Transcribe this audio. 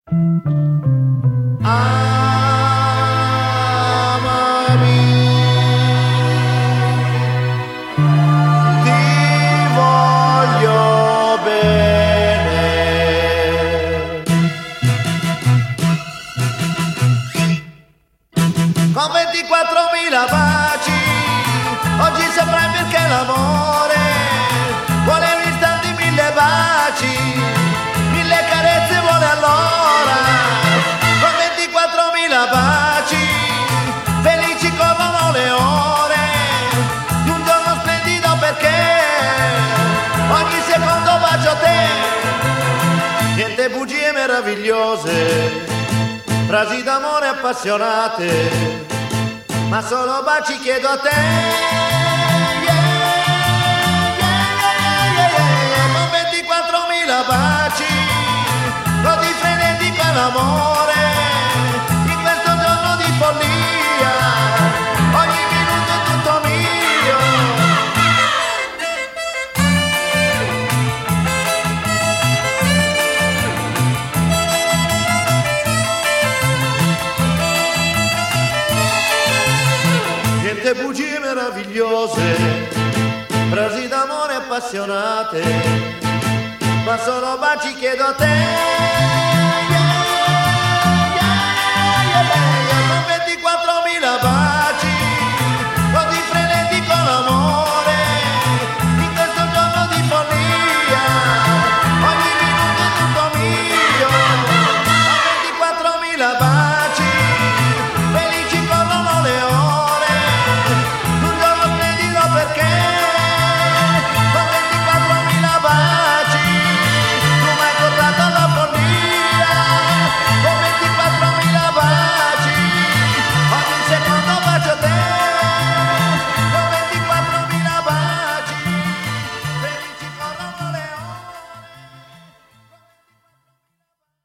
Amami, ti voglio bene. Con 24.000 baci, oggi saprai perché l'amore vuole all'istante 1000 baci, 1000 carezze vuole allora. Con 24.000 baci, felici corrono le ore, di un giorno splendido perché ogni secondo bacio a te. Niente bugie meravigliose, frasi d'amore appassionate, ma solo baci chiedo a te. Con 24.000 baci, così frenetico è l'amore, in questo giorno di follia, ogni minuto è tutto mio. Niente bugie meravigliose, frasi d'amore appassionate, ma solo baci chiedo a te.